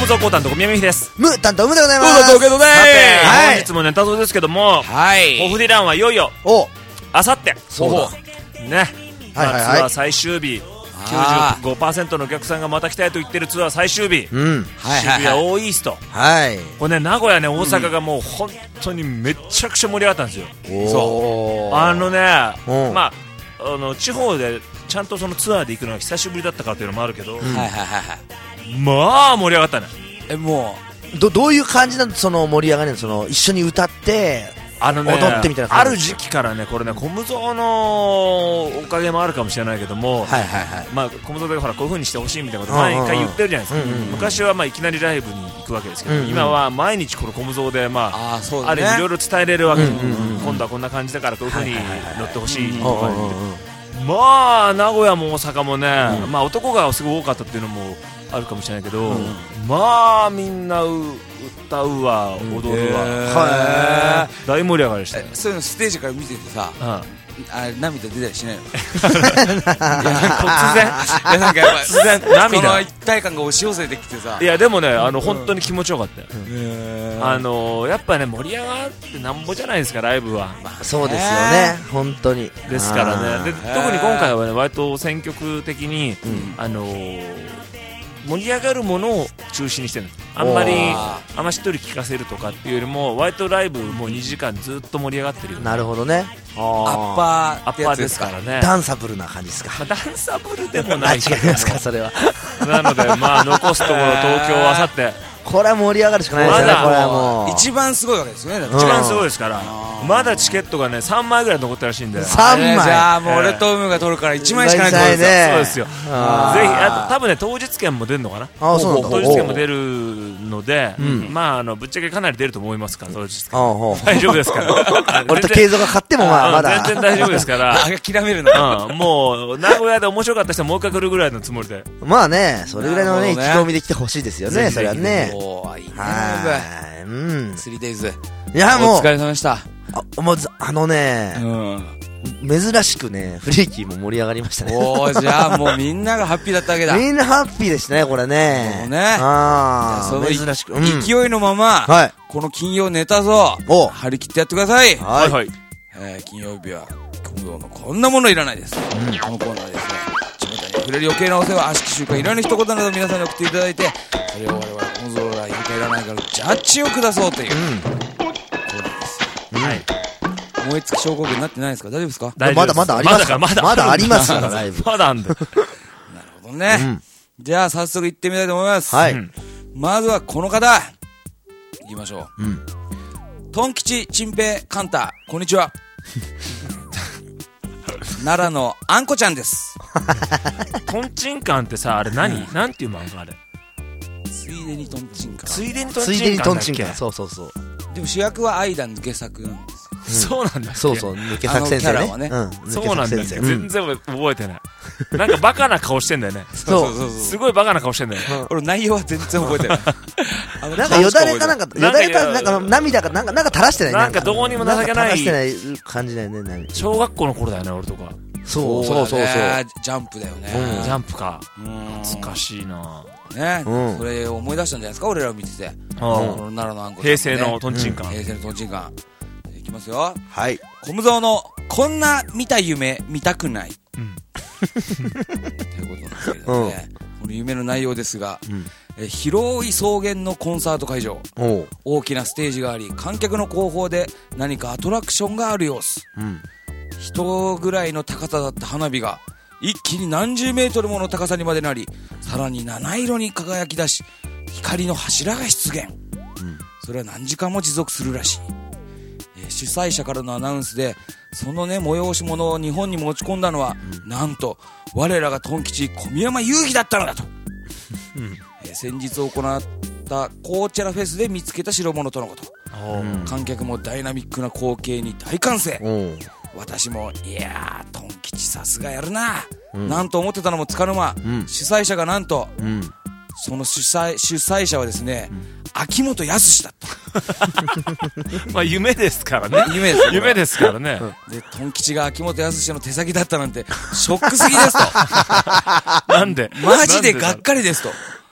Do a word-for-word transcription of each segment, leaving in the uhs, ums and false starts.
ムゾーコータンと小宮美です。 ムータンとムでございます。 ムータンとケトでーす。さて、 はい、 本日もネタゾーですけども、 はい、 ホフディランはいよいよあさってそうだね、 はいはいはい、 まあ、ツアー最終日、きゅうじゅうごパーセント のお客さんがまた来たいと言ってるツアー最終日、うん、はいはいはい、渋谷オーイースト、はい、これね、名古屋ね、大阪がもう本当にめちゃくちゃ盛り上がったんですよ。そう、あのね、まああの地方でちゃんとそのツアーで行くのが久しぶりだったからというのもあるけど、うん、はいはいはい、まあ盛り上がったね。え、もう ど, どういう感じなの、その盛り上がりの、その一緒に歌ってあの、ね、踊ってみたいな感じ。 ある時期からね、これね、コムゾーのおかげもあるかもしれないけども、はいはいはい、まあ、コムゾーでほらこういう風にしてほしいみたいなこと毎回言ってるじゃないですか。昔はまあいきなりライブに行くわけですけど、うんうん、今は毎日このコムゾーで、まあ、あ, そう、ね、ある意味いろいろ伝えれるわけです、うんうんうん、今度はこんな感じだからこういう風に乗ってほしいとか言って、まあ名古屋も大阪もね、うん、まあ男がすごい多かったっていうのもあるかもしれないけど、うん、まあみんな歌うわ踊るわ、はい、大盛り上がりしたよ。 そういうのステージから見ててさ、うん、あ涙出たりしないの？ 突然いやなんかやっぱ突然涙、 その一体感が押し寄せてきてさ、 いやでもね、あの本当に気持ちよかったよ、うん、あのやっぱね盛り上がってなんぼじゃないですか、ライブは。 まあ、そうですよね、本当に。 ですからね、で特に今回はね割と選曲的に、うん、あのー盛り上がるものを中心にしてるんです。あんまりあんましっとり聴かせるとかっていうよりも割とライブもうにじかんずっと盛り上がってるよ、ね、 なるほどね。 アッパーアッパーですからね。 ダンサブルな感じですか。 まあ、ダンサブルでもないけど違いますか、それは。 なのでまあ残すところ東京あさってこれは盛り上がるしかないですよね。これはもう一番すごいわけですよね。 一番すごいですから、まだチケットがねさんまいぐらい残ってるらしいんで、 さんまい、 じゃあもう俺とムが取るからいちまいしかないってことですよ。 そうですよ。ぜひあ多分ね当日券も出るのかな。 あ、そうなんだ。 当日券も出るので、うん、まああのぶっちゃけかなり出ると思いますから、当日券大丈夫ですから。 俺と慶三が買ってもまあまだ全然大丈夫ですから。 諦めるの。 うん、もう名古屋で面白かった人はもう一回来るぐらいのつもりで。 まあね、それぐらいのね意気込みで来てほしいですよね。それはね。 はい、うん、スリーデイズ。 いやもうお疲れ様でした。 あ、もうあのね、うん、珍しくねフリーキーも盛り上がりましたね。 おー、じゃあもうみんながハッピーだったわけだ。 みんなハッピーでしたね、これね。 もうね、 ああ、珍しく、 うん、勢いのまま、はい、この金曜ネタぞ張り切ってやってください。 はいはい、 えー、金曜日は今度のこんなものいらないです、うん、このコーナーですね、地元に触れる余計なお世話、悪しき習慣、いらぬ一言など皆さんに送っていただいて、それを我々このゾーラいるかいらないかのジャッジを下そうという、うん、コーナーです、うん、はい。燃え尽き症候群になってないですか？大丈夫ですか？ まだまだありますか？ まだまだありますからライブ。 まだあんだ。なるほどね、うん、じゃあ早速行ってみたいと思います。 はい、 うん、まずはこの方行きましょう、うん、トン吉チンペイカンタ、こんにちは。奈良のあんこちゃんです。 トンチンカンってさ、あれ何、うん、なんていう漫画あれ？ ついでにトンチンカン。 ついでにトンチンカンだっけ？ そうそうそう。 でも主役は愛田抜け作なんですよ。 うん、そうなんだっけ？ そうそう、抜け作先生ね。 あのキャラはね、 うん、そうなんだっけ？全然覚えてない。なんかバカな顔してんだよね。そうそうそう、すごいバカな顔してんだよね。 俺内容は全然覚えてない。 なんかよだれかなんか、よだれかなんか涙かなんかなんか垂らしてない。 なんかどうにも情けない。 垂らしてない感じだよね。 小学校の頃だよね、俺とか。 そうそうそうそう。 ジャンプだよね。 ジャンプか。懐かしいな。 ね、それ思い出したんじゃないですか、俺らを見てて。奈良のあんこ。 平成のトンチンカン。 平成のトンチンカン。いきますよ。 はい。 コムゾーのこんな見た夢見たくない。ということなんですけどね。この夢の内容ですが、え広い草原のコンサート会場、大きなステージがあり、観客の後方で何かアトラクションがある様子、うん、人ぐらいの高さだった花火が一気に何十メートルもの高さにまでなり、さらに七色に輝き出し、光の柱が出現、うん、それは何時間も持続するらしい。え主催者からのアナウンスで、そのね催し物を日本に持ち込んだのは、うん、なんと我らがトン吉小宮山雄飛だったのだと、うん、え先日行ったコーチェラフェスで見つけた代物とのこと。観客もダイナミックな光景に大歓声。私もいやートン吉さすがやるな、うん、なんと思ってたのもつかの間、うん、主催者がなんと、うん、その主催、主催者はですね、うん、秋元康だったまあ夢ですからね。 夢です夢ですからね、 うん、でトン吉が秋元康の手先だったなんてショックすぎですと。 なんでマジでがっかりですと。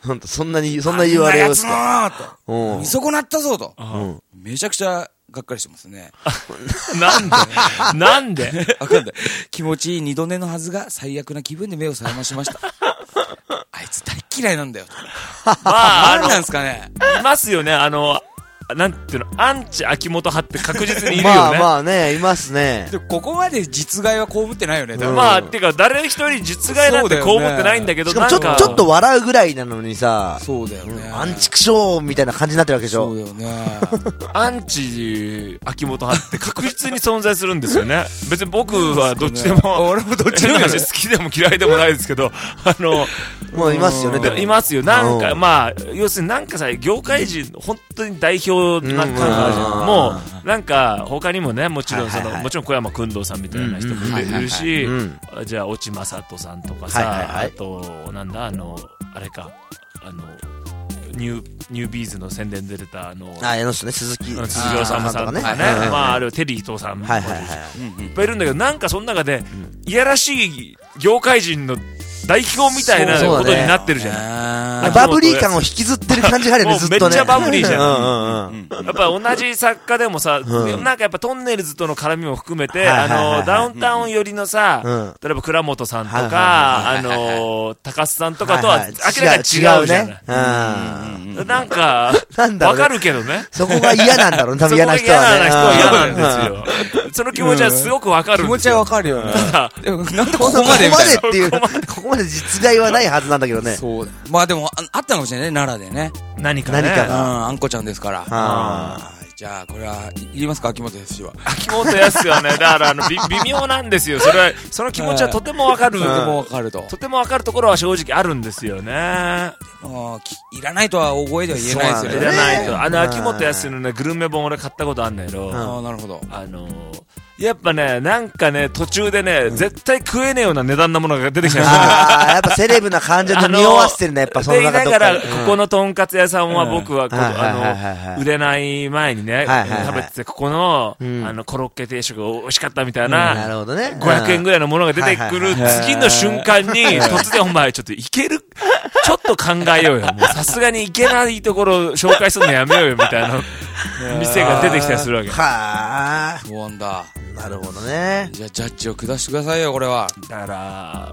なんと、そんなに、そんな言われようすか。 と。見損なったぞと。めちゃくちゃ、がっかりしてますね。 なんでなんでわかんない。気持ちいい二度寝のはずが最悪な気分で目を覚ましました。あいつ大嫌いなんだよ。 まあ、 何なんですかね。 いますよね、あの、なんていうの、アンチ秋元派って確実にいるよね。 まあまあね、いますね。 でここまで実害は被ってないよね。 まあ、てか、誰一人実害なんて被ってないんだけど、 なんか。ちょ、ちょっと笑うぐらいなのにさ、 そうだよね。 アンチクショーみたいな感じになってるわけでしょ。 そうだよね。 アンチ秋元派って確実に存在するんですよね。別に僕はどっちでも、 俺もどっちでも好きでも嫌いでもないですけど、あの、 もういますよね、でも。 いますよ。なんか、まあ、要するになんかさ、業界人、本当に代表な感があるじゃん。もう、なんか、他にもね、もちろんその、もちろん小山君堂さんみたいな人もいるし、じゃあ、越智正人さんとかさ、あと、なんだ、あの、あれか、あの、ニュー、ニュービーズの宣伝で出た、あの、 あ、あの人ね、鈴木。 鈴木治さんとかね。まあ、あれ、テリー伊藤さんもいっぱいいるんだけど、なんかその中で、いやらしい業界人の代表みたいなことになってるじゃない。 バブリー感を引きずってる感じがあるよね、ずっとね。 めっちゃバブリーじゃん。やっぱ同じ作家でもさ、なんかやっぱトンネルズとの絡みも含めて、あの、ダウンタウン寄りのさ、例えば倉本さんとか、あの、高須さんとかとは明らかに違うじゃない。なんか、わかるけどね。 そこが嫌なんだろう、多分嫌な人はね。 嫌な人は嫌なんですよ。その気持ちはすごくわかるんですよ。 気持ちはわかるよね。でもなんでここまでみたいな。 っていう、ここまで実害はないはずなんだけどね。 そう。まあでも、あったかもしれないね、奈良でね。 何かね。 何かうん、 が。 あんこちゃんですから。 あじゃあ、これは、言いますか、秋元康は。 秋元康はね、だから、あの、微妙なんですよ。それは、その気持ちはとてもわかる。 とてもわかると。 とてもわかるところは正直あるんですよね。 もう、いらないとは大声では言えないですよね。 いらないと。あの、秋元康のね、グルメ本俺買ったことあんだけど。 ああ、なるほど。 あの、やっぱね、なんかね、途中でね、絶対食えねえような値段なものが出てきちゃう。 ああ、やっぱセレブな感情と匂わせてるね、やっぱその中で。 だから、ここのとんかつ屋さんは僕は、あの、売れない前にね、食べてて、ここの、あの、コロッケ定食が美味しかったみたいな、 なるほどね。 ごひゃくえんぐらいのものが出てくる次の瞬間に、突然お前ちょっといける、ちょっと考えようよ。もうさすがにいけないところ紹介するのやめようよ、みたいな店が出てきたりするわけ。 はぁ。そうなんだ。 なるほどね。 じゃあ、ジャッジを下してくださいよ、これは。 だから、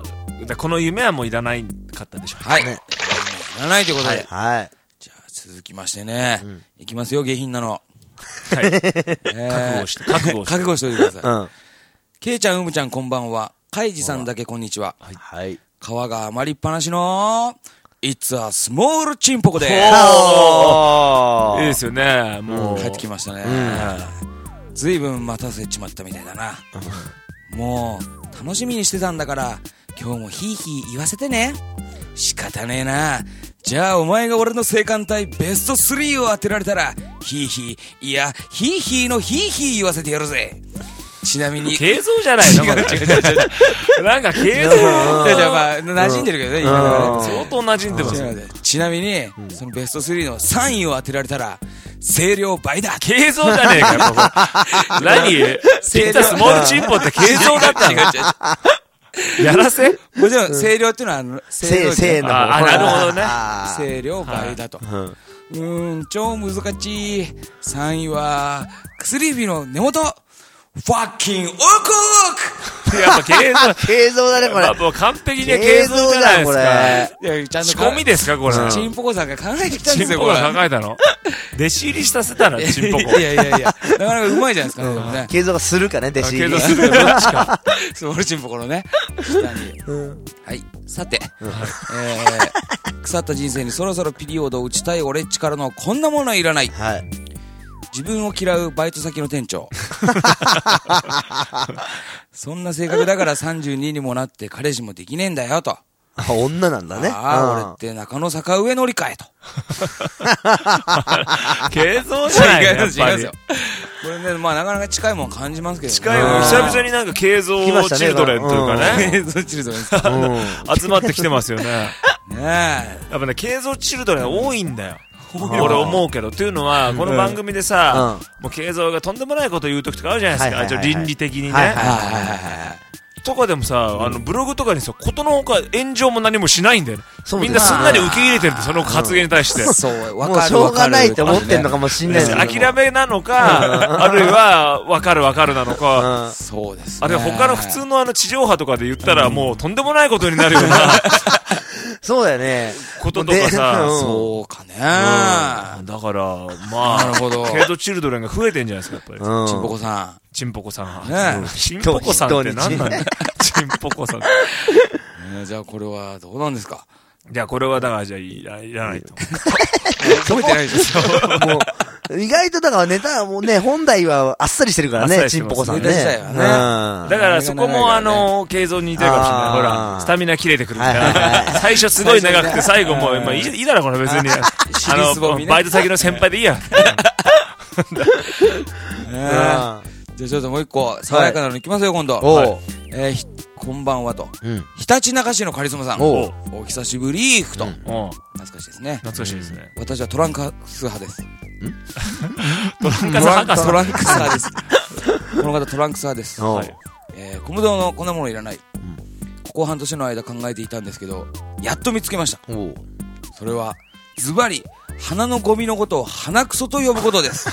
この夢はもういらないかったでしょ。 はい。いらないということで。 はい。 じゃあ、続きましてね。いきますよ、下品なの。 はい。覚悟して、覚悟して。 覚悟しておいてください。うん。ケイちゃん、うむちゃん、こんばんは。カイジさんだけ、こんにちは。 はい。 皮が余りっぱなしの、It's a small チンポコでーす。いいですよね。もう。 帰ってきましたね。ずいぶん待たせちまったみたいだな。もう、楽しみにしてたんだから、今日もヒーヒー言わせてね。仕方ねえな。じゃあお前が俺の性感帯ベストスリーを当てられたら、ヒーヒー、いや、ヒーヒーのヒーヒー言わせてやるぜ。ちなみに。 軽造じゃないの？なんか軽造。 じゃあまあ、馴染んでるけどね、 相当馴染んでますよ。 ちなみに、そのベストスリーのさんいを当てられたら、声量倍だ。 軽造じゃねえかよ、ここ。何？ピザスモールチンポって軽造だったの？やらせ？ もちろん、声量っていうのは、あの、 声量。声の。 あ、なるほどね。 声量倍だと。うーん、超難しい。さんいは、薬指の根元。ファッキンオークークやっぱ軽造。 軽造だね、これ。 もう完璧に軽造じゃないですか。 いや、ちゃんと。 仕込みですか、これ。 チンポコさんが考えてきたんですよ、 これ。チンポコが考えたの？弟子入りさせたら、チンポコ。 いやいやいや、なかなかうまいじゃないですか、でもね。 軽造がするかね、弟子入り。 軽造するか、どっちか。 そう、俺チンポコのね。下に。はい。さて、腐った人生にそろそろピリオドを打ちたい俺っちからのこんなものはいらない。はい。自分を嫌うバイト先の店長。そんな性格だからさんじゅうににもなって彼氏もできねえんだよと。 あ、女なんだね。 ああ、俺って中野坂上乗り換えと。 軽造じゃない違いますよ。これね、まあなかなか近いもん感じますけどね。 近いもん。久々になんか軽造チルドレンというかね。 軽造チルドレン集まってきてますよね。 ねえ。 やっぱね、軽造チルドレン多いんだよ。俺思うけど。というのは、この番組でさ、もう軽造がとんでもないこと言うときとかあるじゃないですか。倫理的にね。 とかでもさ、あのブログとかにさ、ことのほか炎上も何もしないんだよね。みんなすんなり受け入れてるって、その発言に対して。 そう、わかる。もうしょうがないって思ってんのかもしんないですね。諦めなのか、あるいは、わかるわかるなのか。 そうですね。 あれ他の普通のあの地上波とかで言ったら、もうとんでもないことになるような。 そうだよね。 こととかさ。 そうかね。 だから、まあ、 なるほど。 ケイトチルドレンが増えてんじゃないですか、やっぱり。 チンポコさん。 チンポコさん。 ねチンポコさんって何なんだよ。チンポコさん。 じゃあこれはどうなんですか？ じゃあこれはだからじゃあいらいらないと。 覚えてないですよ。 もう、意外とだからネタもね、本来はあっさりしてるからね、チンポコさんね。 ネタ自体はね。 だからそこもあの、継続に似てるかもしれない。ほら、スタミナ切れてくるみたいな。最初すごい長くて最後もう、まあいいだろ、これ別に。あの、バイト先の先輩でいいや。 じゃあちょっともう一個、爽やかなのいきますよ、今度。えー、こんばんはと。ひたちなか市のカリスマさん。お久しぶりーふと。懐かしいですね。 懐かしいですね。 私はトランクス派です。 トランクス派トランクス派です。この方トランクス派です。えー、コムドのこんなものいらない。ここ半年の間考えていたんですけど、やっと見つけました。それは、ズバリ、鼻のゴミのことを鼻クソと呼ぶことです。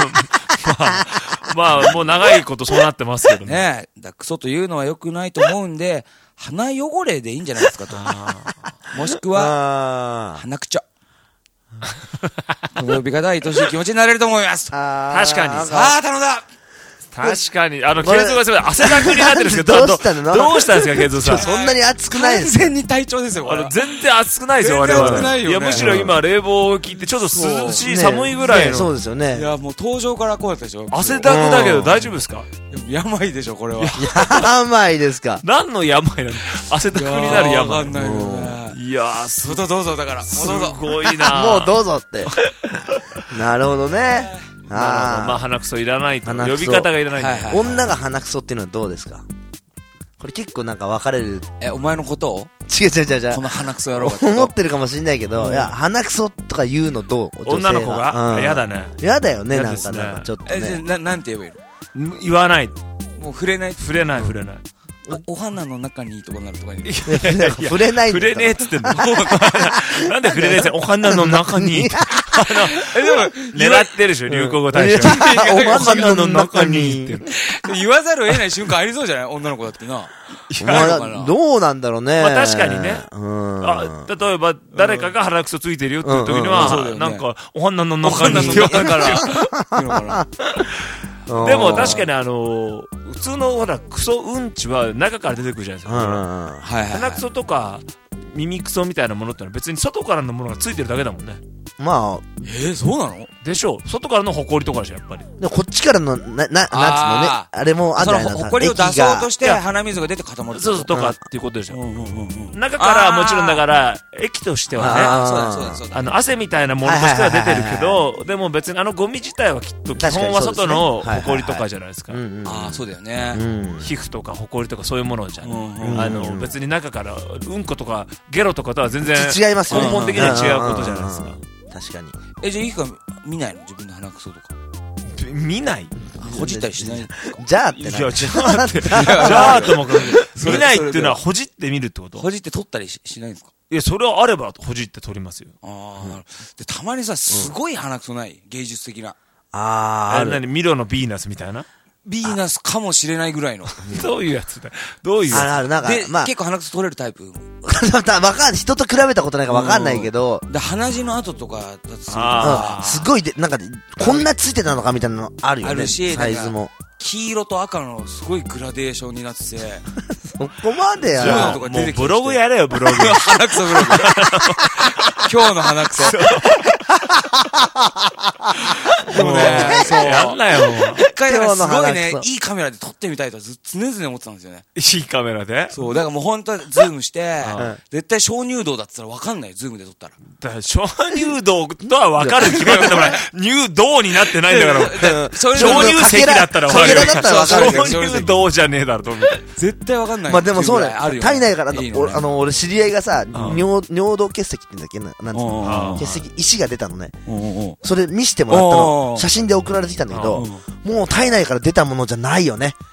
まあ、もう長いことそうなってますけどね。 ねえ、だクソというのは良くないと思うんで、鼻汚れでいいんじゃないですかと。もしくは、鼻くちょ。この呼び方は愛しい気持ちになれると思います。 確かに。 さあ、頼んだ確かに。あの、ケイゾウがすごい汗だくになってるんですけど、 どうしたのどうしたんですか、ケイゾウさん。 そんなに暑くないです完全に体調ですよ、 あの、全然暑くないですよ、我々。 全然暑くないよね。 いや、むしろ今、冷房を聞いて、ちょっと涼しい、寒いぐらいの。 そうですよね。 いや、もう登場からこうだったでしょ。 汗だくだけど大丈夫ですか？ 病でしょ、これは。 病ですか。 何の病なの？汗だくになる病。 わかんないよね。 いやー、すどうぞどうぞ、だから。 すごいな。 もうどうぞって。なるほどね。 ああ、まあ鼻くそいらないと。呼び方がいらないと。 女が鼻くそっていうのはどうですか？これ結構なんか分かれる。 え、お前のことを？ 違う違う違う違う。 この鼻くそ野郎が。 思ってるかもしんないけど、いや、鼻くそとか言うのどう？ 女の子が？嫌だね。 嫌だよね、なんかなんかちょっとね。 え、な、なんて言えばいいの？言わない。 もう触れない？ 触れない、触れない。 お花の中にとかなるとかに。 触れないんだ。 触れねえっつってんの。なんで触れねえってお花の中に。あの、え、でも、狙ってるでしょ、流行語大賞。お花の中に。 言わざるを得ない瞬間ありそうじゃない女の子だってな。 どうなんだろうね。 まあ確かにね。あ、例えば、誰かが腹くそついてるよっていう時には、なんか、お花の中に。だから。でも確かにあの、普通のほら、クソうんちは中から出てくるじゃないですか。鼻くそとか、耳くそみたいなものってのは別に外からのものがついてるだけだもんね。 まあ。 えー、そうなの？ でしょう。外からのホコリとかでしょ、やっぱり。 でもこっちからの、な、な、なんつうのね。あれもあるじゃないですか。 ホコリを出そうとして鼻水が出て固まる。 そうそう、とかっていうことでしょ。中からもちろんだから、液としてはね。あの、汗みたいなものとしては出てるけど、でも別にあのゴミ自体はきっと基本は外のホコリとかじゃないですか。 ああ、そうだよね。 皮膚とかホコリとかそういうものじゃん。あの、別に中から、うんことかゲロとかとは全然違いますよね。 根本的には違うことじゃないですか。 確かに。 え、じゃあいいか見ないの？自分の鼻くそとか。 見ない？ ほじったりしない？ じゃあっていや、じゃあって。じゃあとも見ないっていうのはほじって見るってこと？ ほじって取ったりしないんですか？ いや、それはあればほじって取りますよ。 ああ。で、たまにさ、すごい鼻くそない？芸術的な。 ああ。 あれ何？ミロのヴィーナスみたいな？ ヴィーナスかもしれないぐらいの。 どういうやつだ？どういうやつ？ あるある、なんか、 で、結構鼻くそ取れるタイプ。 わかんない。人と比べたことないからわかんないけど。 で、鼻血の跡とかだとするとすごいで、なんか、こんなついてたのかみたいなのあるよね。あるし、サイズも。 黄色と赤のすごいグラデーションになってて。 そこまでやな。もうブログやれよ、ブログ。 鼻くそブログ。今日の鼻くそ。でもね、そう。 やんなよ、もう。 一回だからすごいね、いいカメラで撮ってみたいと常々思ってたんですよね。 いいカメラで？ そう、だからもう本当はズームして、絶対鍾乳洞だって言ったら分かんない、ズームで撮ったら。 だから鍾乳洞とは分かる決まってたから、乳洞になってないんだから。鍾乳石だったら分かるよ。鍾乳洞じゃねえだろ、と思って。 絶対分かんない。 まあでもそうだよ。体内から、あの、俺知り合いがさ、尿道結石って言うんだっけ？なんつうの？結石、石が出たのね。それ見してもらったの。写真で送られてきたんだけど、もう体内から出たものじゃないよね。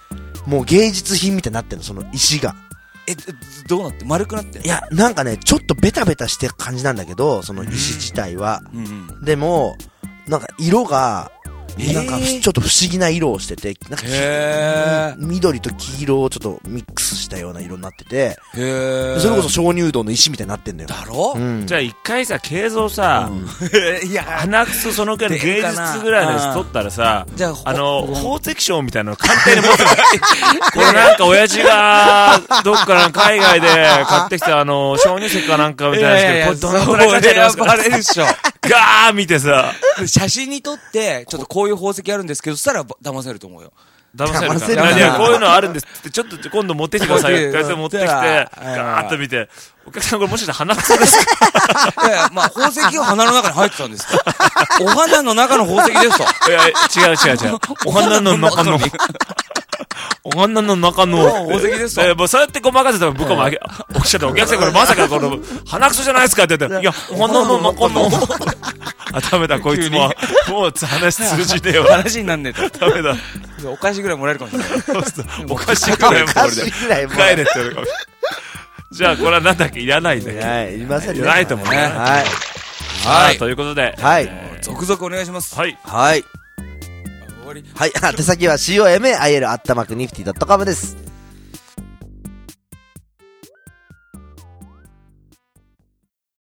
もう芸術品みたいになってんの、その石が。 え、どうなって丸くなってんの？ いや、なんかね、ちょっとベタベタしてる感じなんだけど、その石自体は。うんうん、でも、なんか色が、なんかちょっと不思議な色をしてて、なんかへー緑と黄色をちょっとミックスしたような色になってて、 へーそれこそ鍾乳洞の石みたいになってんだよ。 だろ、 うん、 じゃあ一回さ、慶三さ、 うん、いや鼻くそそのくらいの芸術ぐらいのやつ取ったらさ、 じゃあ、 あの、宝石商みたいなの簡単に持ってない。これなんか親父が、どっかの海外で買ってきたあの、鍾乳石かなんかみたいなやつけど、これどのくらい価値ありますか？ バレるっしょ。 ガー見てさ、 写真に撮って、ちょっとこういう宝石あるんですけど、そしたら騙せると思うよ。 騙せるか騙せるかいや、こういうのあるんですって、ちょっと今度持ってきてくださいよ。って持ってきて、ガーッと見て、お客さんこれもしかして鼻くそですか？ いやいや、まあ宝石が鼻の中に入ってたんですか？お花の中の宝石ですと。 いや、違う違う違う。お花の中の。お花の中の。 宝石ですと。 えー、もうそうやってごまかせたら僕もあげ、おっしゃったお客さんこれまさかこの、鼻くそじゃないですかって言って、いや、お花の中の。あ、ダメだ、こいつも。もう話通じねえわ。 話になんねえと。 ダメだ。 お菓子ぐらいもらえるかもしれない。 お菓子ぐらいもらえる。帰れって言われるかもしれない。じゃあ、これはなんだっけいらないんだけど。 いや、いりませんね。 いらないと思うね。 はい。 はい。ということで。 はい。 続々お願いします。 はい。 はい。はい。手先は コマ アットマークニフティドットコム です。